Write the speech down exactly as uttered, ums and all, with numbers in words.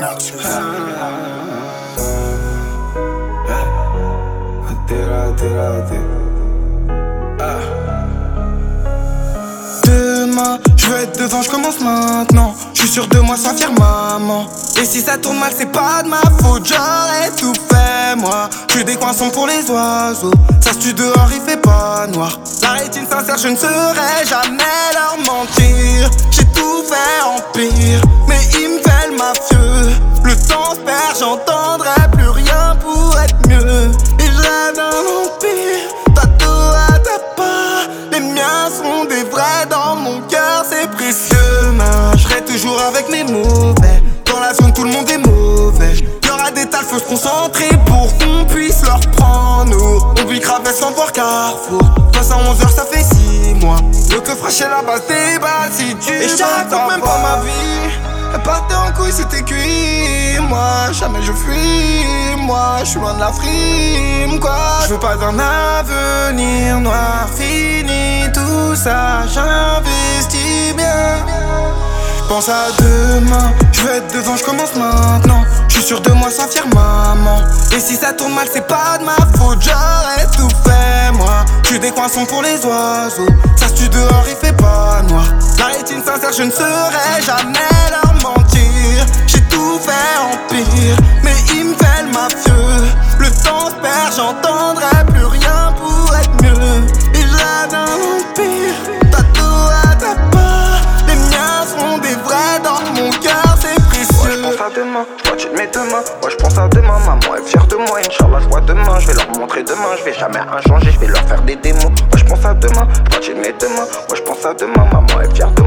Demain, je veux être devant, je commence maintenant. Je suis sûr de moi sans fière maman. Et si ça tourne mal, c'est pas de ma faute, j'aurais tout fait moi. Je des coinsons pour les oiseaux. Ça se tue dehors, il fait pas noir. La rétine sincère, je ne saurais jamais leur mentir. J'ai tout fait en pire, mais ils me fait le mafieux. Le temps se perd, j'entendrai plus rien pour être mieux. Et je rêve d'un empire, t'as tout à ta part. Les miens sont des vrais dans mon cœur, c'est précieux. Demain, je serai toujours avec mes mauvais. Dans la zone, tout le monde est mauvais. Y'aura des tas, faut se concentrer pour qu'on puisse leur prendre. On vit cravé sans voir Carrefour. Passe à onze heures, ça fait six mois. Le coffre chez la base des balles si tu et je raconte même pas ma vie. Elle partait en couille, c'était cuit. Moi, jamais je fuis. Moi, je suis loin de la frime, quoi. Je veux pas d'un avenir noir. Fini tout ça, j'investis bien. Pense à demain, je veux être devant, je commence maintenant. Je suis sûr de moi sans fière maman. Et si ça tourne mal, c'est pas de ma faute, j'aurais tout fait moi. Je suis des coinsons pour les oiseaux. Ça se tue dehors, il fait pas noir. La rétine sincère, je ne saurais jamais leur mentir. J'ai tout fait en pire, mais ils me fait le mafieux. Le temps se perd, j'entendrai plus rien pour être mieux. Et je rêve d'un empire, t'as tout à ta part. Les miens seront des vrais dans mon cœur, c'est précieux. Ouais, je pense à demain, je vois tu de mes deux mains. Ouais, je pense à demain, maman est fière de moi. Inch'Allah, je vois demain, je vais leur montrer demain. Je vais jamais rien changer, je vais leur faire des démos. Ouais, je pense à demain, je vois tu de mes deux mains. Ouais, je pense à demain, maman est fière de moi.